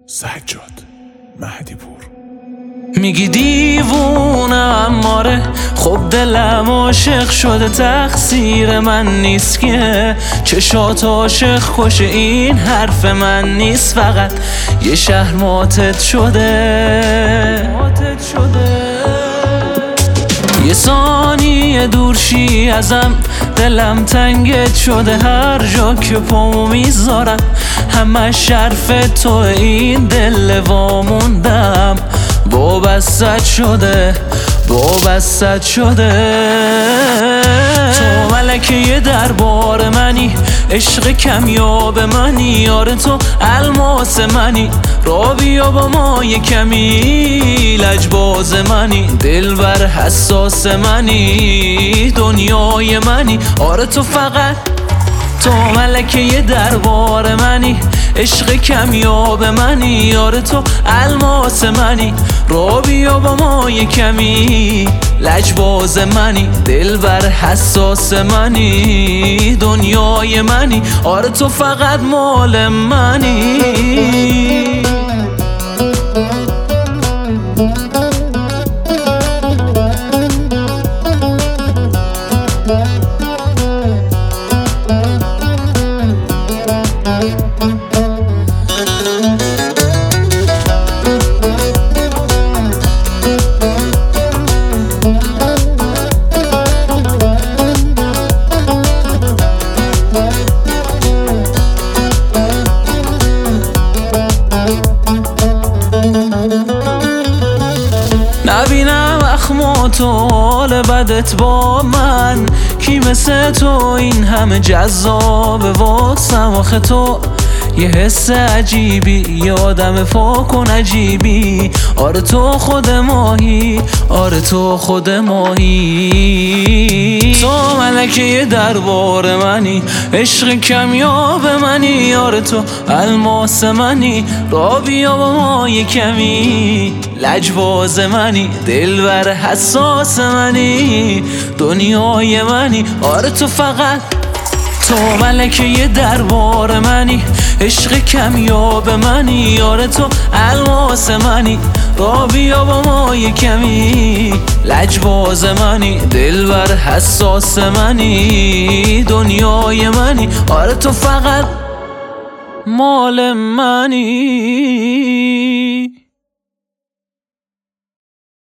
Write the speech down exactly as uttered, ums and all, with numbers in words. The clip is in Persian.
سجاد مهدی پور. میگی دیوونم آره، خب دلم عاشق شده، تقصیر من نیست که چشات عاشق کشه، این حرف من نیست، فقط یه شهر ماتت شده ماتت شده. یه ثانیه دورشی ازم دلم تنگت شده، هر جا که پامو میذارم همه شرف تو، این دل واموندم وابستت شده وابستت شده. تو ملکه دربار منی، عشق کمیاب منی، آره تو الماس منی، را بیا با ما یه کمی لجباز منی، دلبر حساس منی، دنیای منی، آره تو فقط تو ملکه دربار منی، عشق کمیاب منی، آره تو الماس منی، را بیا با ما یه کمی لجباز منی، دلبر حساس منی، دنیای منی، آره تو فقط مال منی. نبینم اخمات و حال بدت با من، کی مثل تو این همه جذاب واسم، آخه تو یه حس عجیبی، یه آدم پاک و نجیبی، آره تو خود ماهی، آره تو خود ماهی. تو ملکه دربار منی، عشق کمیاب منی، آره تو الماس منی، را بیا با ما یه کمی لجباز منی، دلبر حساس منی، دنیای منی، آره تو فقط تو ملکه دربار منی، عشق کمیاب منی، آره تو الماس منی، را بیا با ما یه کمی لجباز منی، دلبر حساس منی، دنیای منی، آره تو فقط مال منی.